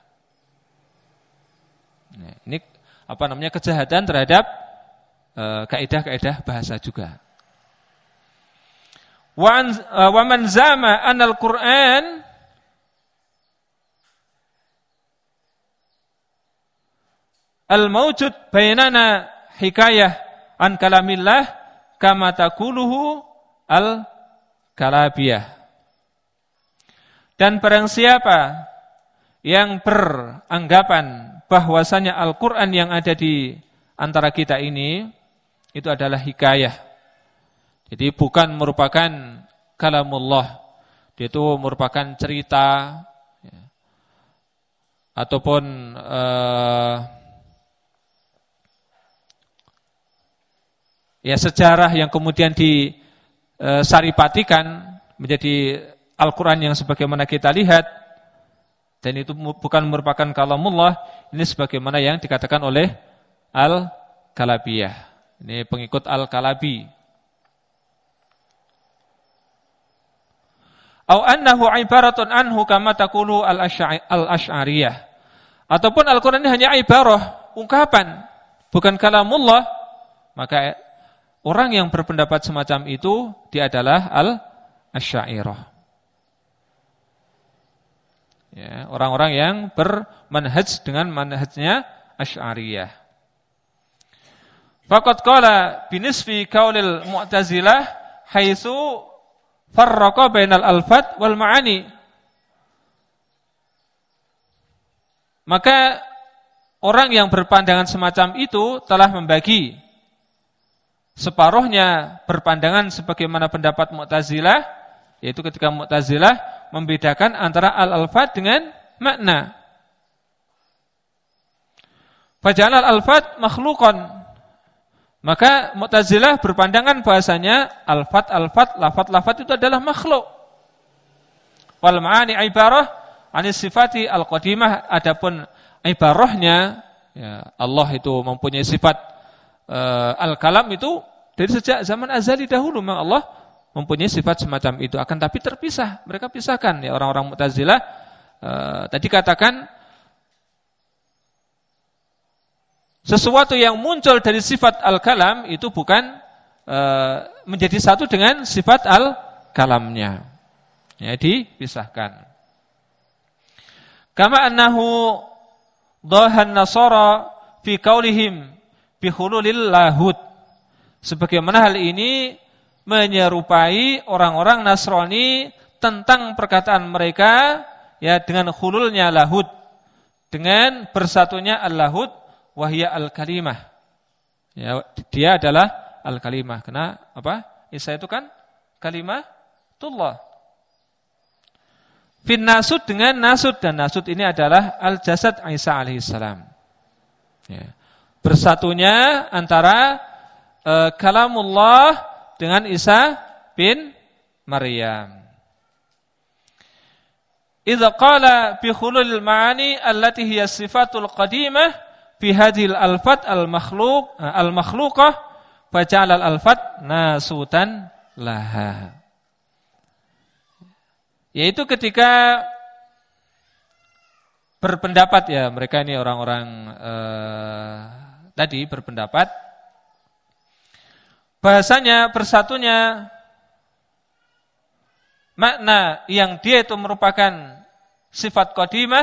Nah, ini apa namanya kejahatan terhadap e, kaidah-kaidah bahasa juga. Wa wa man zama anal Qur'an al-mawjud bainana hikayah an kalamillah kama taquluhu al-kalabiyah. Dan barang siapa yang beranggapan bahwasanya Al-Qur'an yang ada di antara kita ini itu adalah hikayah. Jadi bukan merupakan kalamullah. Dia itu merupakan cerita ya, ataupun uh, ya sejarah yang kemudian disaripatikan menjadi Al-Quran yang sebagaimana kita lihat, dan itu bukan merupakan kalamullah, ini sebagaimana yang dikatakan oleh Al-Kalabiyah. Ini pengikut Al-Kalabi. Au annahu ibaratun anhu kama taqulu al-Asy'ariyah. Ataupun Al-Quran ini hanya ibarah, ungkapan, bukan kalamullah, maka orang yang berpendapat semacam itu dia adalah al-Asy'ariyah. Ya, orang-orang yang bermanhaj dengan manhajnya Asy'ariyah. Faqad qala binisfi qaulil Mu'tazilah haitsu farraqa bainal alfat wal ma'ani. Maka orang yang berpandangan semacam itu telah membagi separuhnya berpandangan sebagaimana pendapat Mu'tazilah, yaitu ketika Mu'tazilah membedakan antara al-alfat dengan makna. Faja'al al-alfat makhluqan. Maka Mu'tazilah berpandangan bahasanya alfat-alfat, lafat-lafat itu adalah makhluk. Wal ma'ani ibarah anis sifati al-qadimah, adapun ibarahnya ya, Allah itu mempunyai sifat uh, al-kalam itu dari sejak zaman azali dahulu memang Allah mempunyai sifat semacam itu, akan tapi terpisah. Mereka pisahkan ya orang-orang Mu'tazilah uh, tadi katakan sesuatu yang muncul dari sifat al-kalam itu bukan e, menjadi satu dengan sifat al-kalamnya. Ya, dipisahkan. Kama annahu dhahan nasara fi qaulihim bi hululil lahud. Sebagaimana hal ini menyerupai orang-orang Nasrani tentang perkataan mereka ya dengan hululnya lahud, dengan bersatunya al-lahud wahya al-kalimah. Ya, dia adalah al-kalimah. Karena apa? Isa itu kan kalimatullah. Fin nasud dengan nasud, dan nasud ini adalah al-jasad Isa alaihissalam. Ya. Bersatunya antara uh, kalamullah dengan Isa bin Maryam. Idza qala bi khulul ma'ani allati hiya sifatul qadimah fi hadhil alfat al-makhluq al-makhluqah faja'al al-alfat nasutan laha. Yaitu ketika berpendapat ya, mereka ini orang-orang eh, tadi berpendapat bahasanya bersatunya makna yang dia itu merupakan sifat qadimah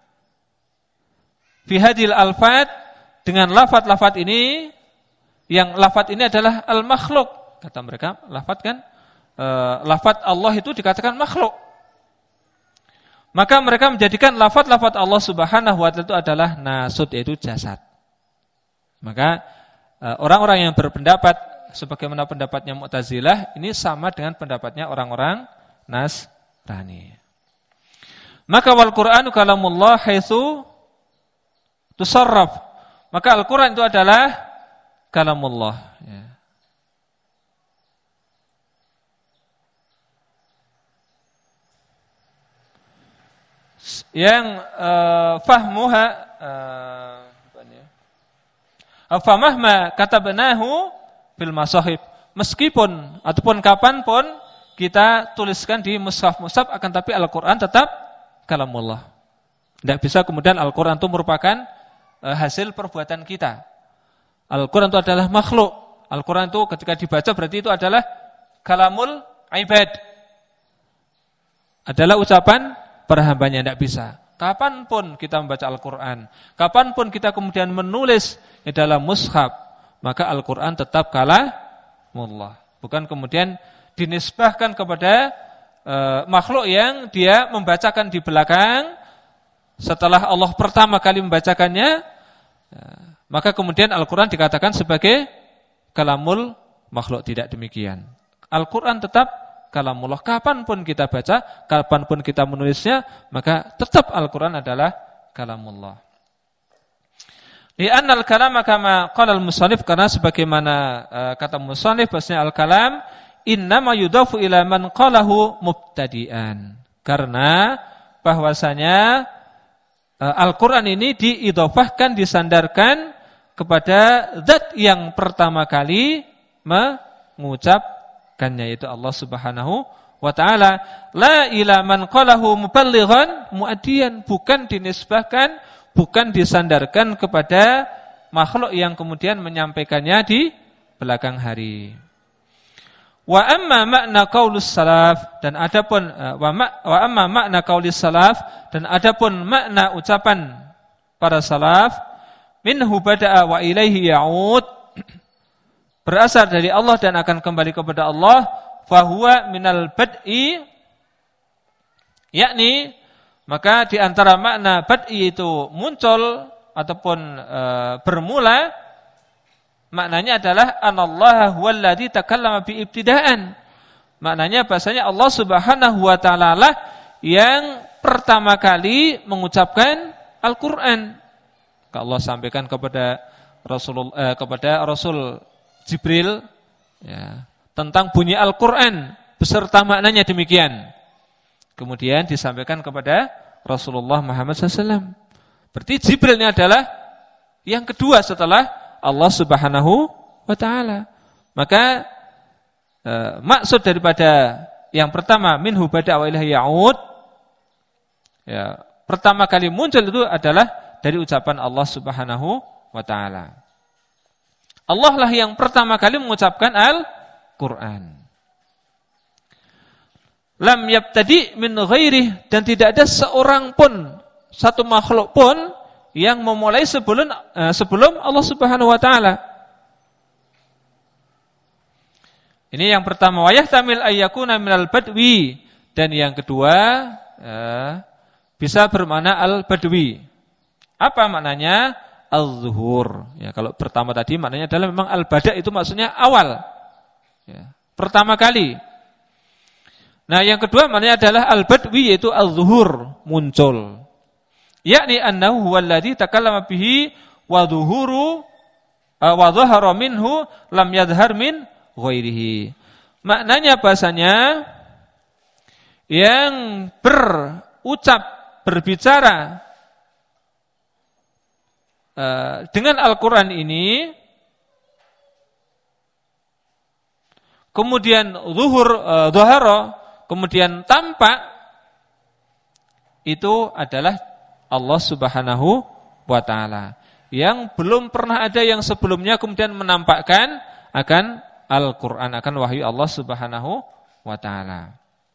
fi hadhil alfat, dengan lafat-lafat ini, yang lafat ini adalah al-makhluk. Kata mereka, lafat kan e, lafat Allah itu dikatakan makhluk. Maka mereka menjadikan lafat-lafat Allah Subhanahu wa taala itu adalah nasud, yaitu jasad. Maka e, orang-orang yang berpendapat sebagaimana pendapatnya Mu'tazilah ini sama dengan pendapatnya orang-orang Nasrani. Maka wal Qur'anu kalamullah haitsu tusarraf. Maka Al-Quran itu adalah kalamullah. Ya. Yang uh, fahmuha uh, famahma katabnahu fil masahib. Meskipun ataupun kapanpun kita tuliskan di mushaf-mushaf, akan tapi Al-Quran tetap kalamullah. Tidak bisa kemudian Al-Quran itu merupakan hasil perbuatan kita. Al-Quran itu adalah makhluk. Al-Quran itu ketika dibaca berarti itu adalah kalamul ibad. Adalah ucapan para hambanya, tidak bisa. Kapanpun kita membaca Al-Quran, kapanpun kita kemudian menulis di dalam mushaf, maka Al-Quran tetap kalamullah. Bukan kemudian dinisbahkan kepada e, makhluk yang dia membacakan di belakang. Setelah Allah pertama kali membacakannya, maka kemudian Al-Quran dikatakan sebagai kalamul makhluk. Tidak demikian. Al-Quran tetap kalamullah. Kapanpun kita baca, kapanpun kita menulisnya, maka tetap Al-Quran adalah kalamullah. Li'anna al-kalama kama qala al-musannif, karena sebagaimana uh, kata musannif bahasanya al-kalam innama yudafu ila man qalahu mubtadi'an. Karena bahwasanya Al-Quran ini diidhofahkan, disandarkan kepada zat yang pertama kali mengucapkannya, yaitu Allah Subhanahu wa ta'ala. La ila man qalahu muballighan muaddiyan, bukan dinisbahkan, bukan disandarkan kepada makhluk yang kemudian menyampaikannya di belakang hari. Wa amma makna qaulus salaf, dan adapun wa, ma, wa amma makna qaulus salaf, dan adapun makna ucapan para salaf, minhu bada'a wa ilaihi ya'ud, berasal dari Allah dan akan kembali kepada Allah, fahuwa minal bad'i, yakni maka di antara makna bad'i itu muncul ataupun e, bermula, maknanya adalah anallaha huwallazi takallama bi ibtida'an. Maknanya bahasanya Allah Subhanahu wa taala lah yang pertama kali mengucapkan Al-Qur'an. Allah sampaikan kepada Rasul eh, kepada Rasul Jibril ya, tentang bunyi Al-Qur'an beserta maknanya demikian. Kemudian disampaikan kepada Rasulullah Muhammad sallallahu alaihi wasallam. Berarti Jibril ini adalah yang kedua setelah Allah Subhanahu wa taala. Maka e, maksud daripada yang pertama minhu bada wa ilaihi ya'ud, ya, pertama kali muncul itu adalah dari ucapan Allah Subhanahu wa taala. Allah lah yang pertama kali mengucapkan Al-Qur'an. Lam yabtadi min ghairihi, dan tidak ada seorang pun, satu makhluk pun yang memulai sebelum uh, sebelum Allah Subhanahu wa taala. Ini yang pertama, wa yahtamil ayyakuna minal badwi, dan yang kedua uh, bisa bermakna al-badwi. Apa maknanya? Al-zuhur. Ya, kalau pertama tadi maknanya adalah memang al-bada itu maksudnya awal. Ya, pertama kali. Nah, yang kedua maknanya adalah al-badwi, yaitu al-zuhur, muncul. Yakni annahu huwallazi takallama bihi wa dhuhuru wa dhahara minhu lam yadhhar min ghairihi. Maknanya bahasanya yang berucap, berbicara uh, dengan Al-Qur'an ini, kemudian zuhur uh, dhahara, kemudian tampak, itu adalah Allah Subhanahu wa taala, yang belum pernah ada yang sebelumnya kemudian menampakkan akan Al-Qur'an, akan wahyu Allah Subhanahu wa taala.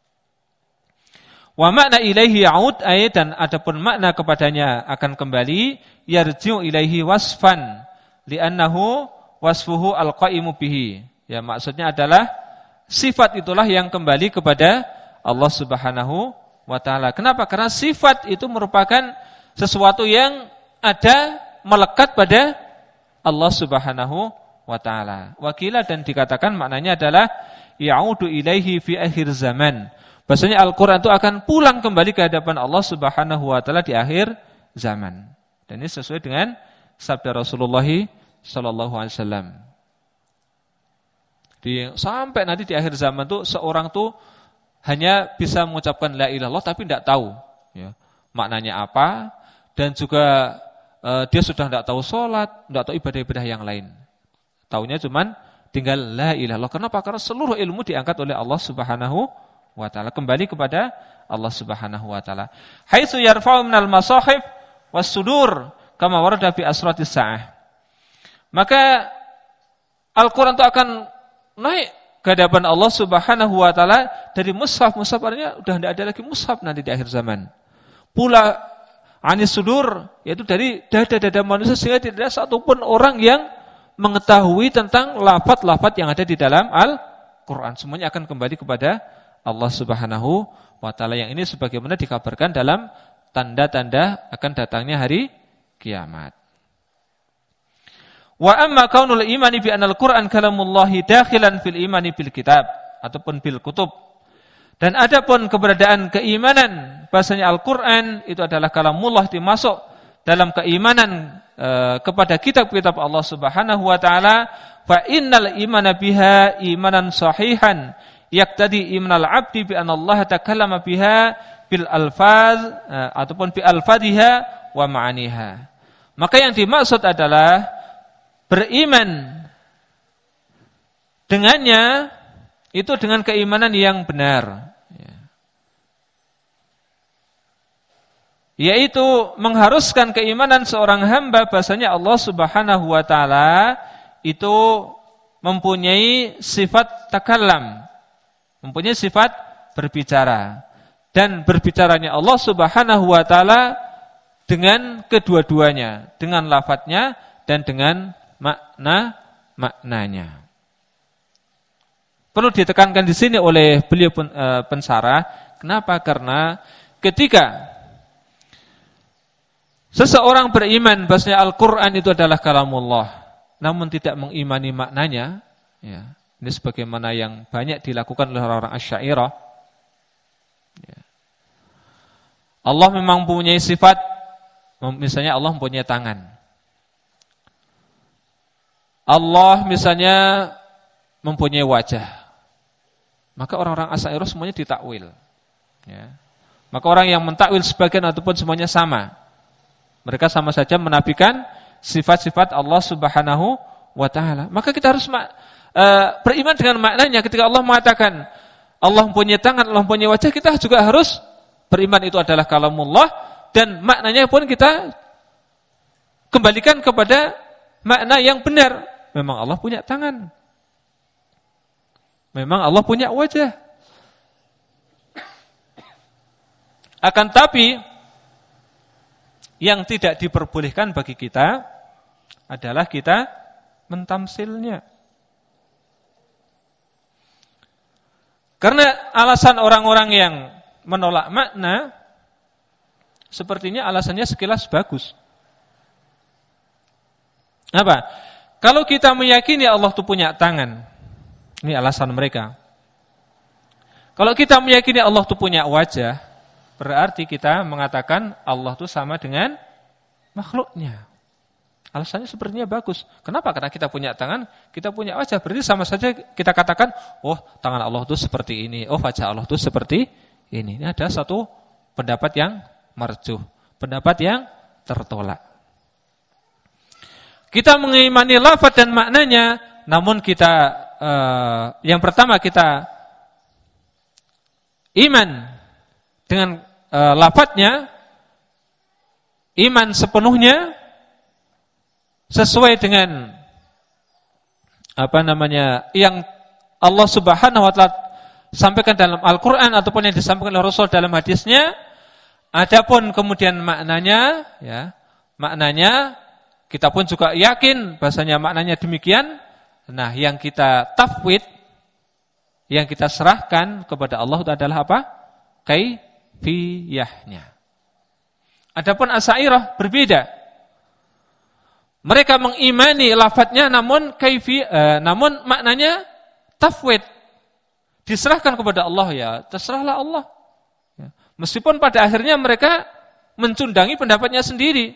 Wa makna ilaihi ya'ud, dan adapun makna kepadanya akan kembali, yarji'u ilaihi wasfan li'annahu wasfuhu al-qaimu bihi. Ya, maksudnya adalah sifat itulah yang kembali kepada Allah Subhanahu wa taala. Kenapa? Karena sifat itu merupakan sesuatu yang ada, melekat pada Allah Subhanahu wa taala. Wakila, dan dikatakan maknanya adalah ya'udu ilaihi fi akhir zaman. Bahasanya Al-Qur'an itu akan pulang kembali ke hadapan Allah Subhanahu wa taala di akhir zaman. Dan ini sesuai dengan sabda Rasulullah sallallahu alaihi wasallam. Di sampai nanti di akhir zaman tuh seorang tuh hanya bisa mengucapkan la ilaha illallah tapi tidak tahu ya, maknanya apa, dan juga uh, dia sudah tidak tahu sholat, tidak tahu ibadah-ibadah yang lain. Taunya cuman tinggal la ilaha illallah. Kenapa? Karena seluruh ilmu diangkat oleh Allah Subhanahu wa taala, kembali kepada Allah Subhanahu wa taala. Haitsu yarfa'u minal masahif was sudur kama warada fi asratis sa'ah. Maka Al-Qur'an itu akan naik ke hadapan Allah Subhanahu wa taala dari mushaf-mushaf, artinya sudah tidak ada lagi mushaf nanti di akhir zaman. Pula anis sudur, yaitu dari dada-dada manusia, sehingga tidak ada satupun orang yang mengetahui tentang lafaz-lafaz yang ada di dalam Al-Qur'an. Semuanya akan kembali kepada Allah Subhanahu wa taala, yang ini sebagaimana dikabarkan dalam tanda-tanda akan datangnya hari kiamat. Wa amma kaunul imani bi anal Qur'an kalamullahi dakhilan fil imani bil kitab ataupun bil kutub. Dan adapun keberadaan keimanan bahasanya Al-Qur'an itu adalah kalamullah, dimasuk dalam keimanan e, kepada kitab-kitab Allah Subhanahu wa taala, fa innal imana biha imanan sahihan yaqtadi imanal abdi bi anna Allah takallama biha bil alfaz e, ataupun bi alfadhiha wa ma'aniha. Maka yang dimaksud adalah beriman dengannya itu dengan keimanan yang benar, yaitu mengharuskan keimanan seorang hamba bahasanya Allah Subhanahu wa taala itu mempunyai sifat takallam, mempunyai sifat berbicara. Dan berbicaranya Allah Subhanahu wa taala dengan kedua-duanya, dengan lafadznya dan dengan makna-maknanya. Perlu ditekankan di sini oleh beliau pensarah, kenapa? Karena ketika seseorang beriman bahwasanya Al-Qur'an itu adalah kalamullah, namun tidak mengimani maknanya, ya, ini sebagaimana yang banyak dilakukan oleh orang-orang Asy'ariyah. Ya. Allah memang mempunyai sifat, misalnya Allah mempunyai tangan. Allah misalnya mempunyai wajah. Maka orang-orang Asy'ariyah semuanya ditakwil. Ya. Maka orang yang mentakwil sebagian ataupun semuanya sama. Mereka sama saja menafikan sifat-sifat Allah Subhanahu wa taala. Maka kita harus uh, beriman dengan maknanya. Ketika Allah mengatakan Allah mempunyai tangan, Allah mempunyai wajah, kita juga harus beriman itu adalah kalamullah, dan maknanya pun kita kembalikan kepada makna yang benar. Memang Allah punya tangan. Memang Allah punya wajah. Akan tapi yang tidak diperbolehkan bagi kita adalah kita mentamsilnya. Karena alasan orang-orang yang menolak makna sepertinya alasannya sekilas bagus. Apa? Kalau kita meyakini Allah itu punya tangan, ini alasan mereka. Kalau kita meyakini Allah itu punya wajah, berarti kita mengatakan Allah itu sama dengan makhluknya. Alasannya sepertinya bagus. Kenapa? Karena kita punya tangan, kita punya wajah. Berarti sama saja kita katakan, oh tangan Allah itu seperti ini, oh wajah Allah itu seperti ini. Ini ada satu pendapat yang marjuh, pendapat yang tertolak. Kita mengimani lafaz dan maknanya, namun kita uh, yang pertama kita iman dengan uh, lafaznya, iman sepenuhnya sesuai dengan apa namanya yang Allah Subhanahu wa taala sampaikan dalam Al-Qur'an ataupun yang disampaikan oleh Rasul dalam hadisnya. Adapun kemudian maknanya, ya, maknanya kita pun juga yakin bahasanya maknanya demikian. Nah, yang kita tafwid, yang kita serahkan kepada Allah itu adalah apa? Kaifiyahnya. Adapun Asy'ariyah berbeda. Mereka mengimani lafadznya namun kaifi eh, namun maknanya tafwid. Diserahkan kepada Allah, ya, terserahlah Allah. Ya. Meskipun pada akhirnya mereka mencundangi pendapatnya sendiri.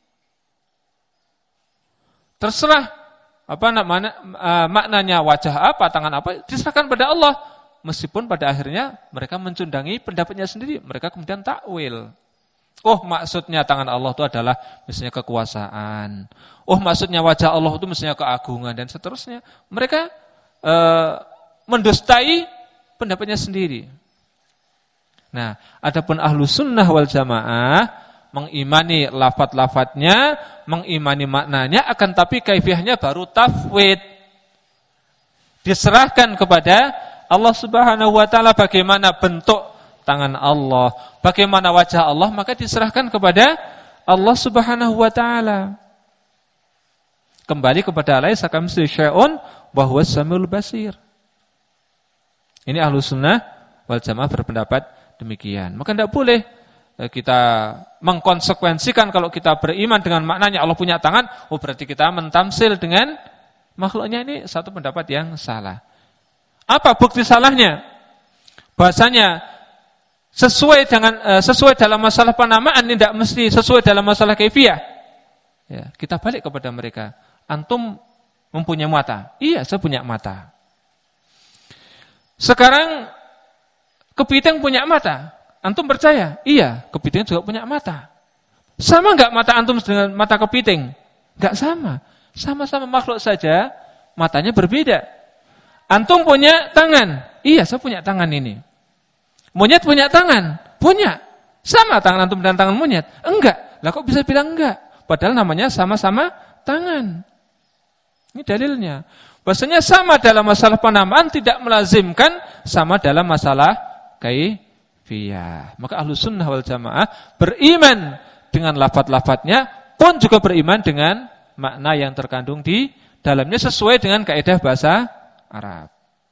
Terserah apa namanya uh, maknanya wajah apa, tangan apa, diserahkan pada Allah. Meskipun pada akhirnya mereka mencundangi pendapatnya sendiri, mereka kemudian takwil. Oh, maksudnya tangan Allah itu adalah misalnya kekuasaan. Oh, maksudnya wajah Allah itu misalnya keagungan dan seterusnya. Mereka uh, mendustai pendapatnya sendiri. Nah, adapun Ahlus Sunnah wal Jamaah mengimani lafaz-lafaznya, mengimani maknanya, akan tapi kaifiyahnya baru tafwid. Diserahkan kepada Allah Subhanahu wa taala bagaimana bentuk tangan Allah, bagaimana wajah Allah, maka diserahkan kepada Allah Subhanahu wa taala. Kembali kepada laisa kamitslihi syai'un wa huwas samiul basir. Ini Ahlus Sunnah wal Jamaah berpendapat demikian. Maka tidak boleh kita mengkonsekuensikan kalau kita beriman dengan maknanya Allah punya tangan, oh berarti kita mentamsil dengan makhluknya. Ini satu pendapat yang salah. Apa bukti salahnya? Bahasanya sesuai dengan sesuai dalam masalah penamaan tidak mesti sesuai dalam masalah kaifiyah. Ya, kita balik kepada mereka. Antum mempunyai mata? Iya, saya punya mata. Sekarang kepiting punya mata. Antum percaya? Iya, kepiting juga punya mata. Sama enggak mata antum dengan mata kepiting? Enggak sama. Sama-sama makhluk saja, matanya berbeda. Antum punya tangan? Iya, saya punya tangan ini. Monyet punya tangan? Punya. Sama tangan antum dan tangan monyet? Enggak. Lah kok bisa bilang enggak? Padahal namanya sama-sama tangan. Ini dalilnya. Bahasanya sama dalam masalah penamaan tidak melazimkan sama dalam masalah kaifiyah. Maka Ahlus Sunnah wal Jamaah beriman dengan lafaz-lafaznya pun juga beriman dengan makna yang terkandung di dalamnya sesuai dengan kaidah bahasa Arab.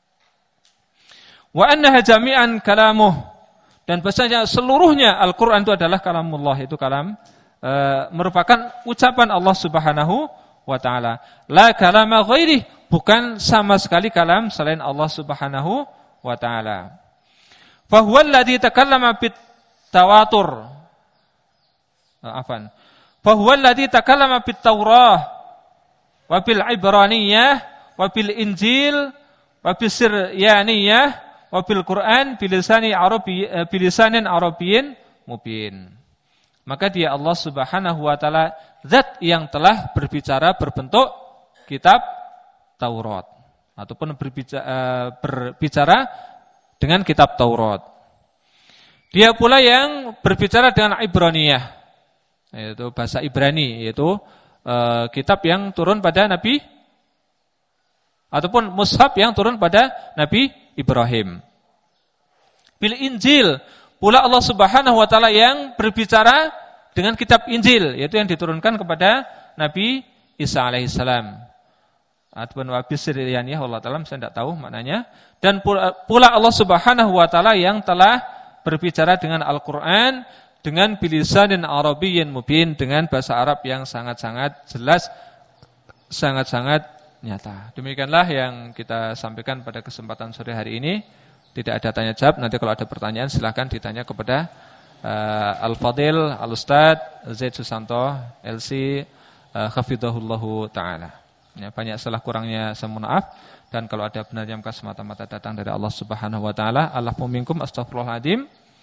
Wa annaha jami'an kalamuh, dan bahasanya seluruhnya Al-Qur'an itu adalah kalamullah, itu kalam e, merupakan ucapan Allah Subhanahu wa taala. La kalama ghairih, bukan sama sekali kalam selain Allah Subhanahu wa taala. Fa huwa alladhi takallama bit tawatur. Afan. Fa huwa alladhi takallama bit Taurah wa bil Ibraniyah wa bil Injil wa bis Siryaniyah wa bil Quran bilisani Arabi bilisanin Arabiyyin mubin. Maka dia Allah Subhanahu wa taala zat yang telah berbicara berbentuk kitab Taurat ataupun berbicara, berbicara dengan kitab Taurat. Dia pula yang berbicara dengan Ibraniyah, yaitu bahasa Ibrani, yaitu uh, kitab yang turun pada Nabi ataupun mushaf yang turun pada Nabi Ibrahim. Bil Injil pula Allah Subhanahu wa taala yang berbicara dengan kitab Injil, yaitu yang diturunkan kepada Nabi Isa alaihissalam. Ataupun wabis siryaniyah, Allah taala saya tidak tahu maknanya. Dan pula, pula Allah Subhanahu wa taala yang telah berbicara dengan Al-Qur'an dengan bilisanin Arabiyyin mubin, dengan bahasa Arab yang sangat-sangat jelas, sangat-sangat nyata. Demikianlah yang kita sampaikan pada kesempatan sore hari ini. Tidak ada tanya jawab. Nanti kalau ada pertanyaan silahkan ditanya kepada uh, Al-Fadil, Al-Ustadz Zaid Susanto, L C, uh, Hafidhahullahu ta'ala. Ya, banyak salah kurangnya saya mohon maaf. Dan kalau ada benar yang semata-mata datang dari Allah Subhanahu wa ta'ala, Allahu minkum astaghfirullahaladzim.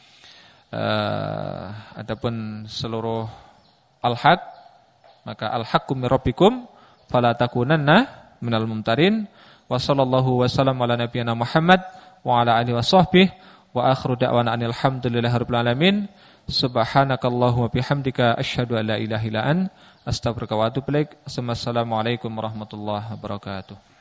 Uh, adapun seluruh al-haq, maka al-haqqu min rabbikum fala takunanna minal mumtarin. Wa sallallahu wa sallam ala nabiyyina Muhammad wa ala alihi wa sahbihi wa akhiru da'wana alhamdulillahirabbil alamin. Subhanakallahumma bihamdika asyhadu an la ilaha illa anta astaghfiruka wa atubu ilaik. Assalamualaikum warahmatullahi wabarakatuh.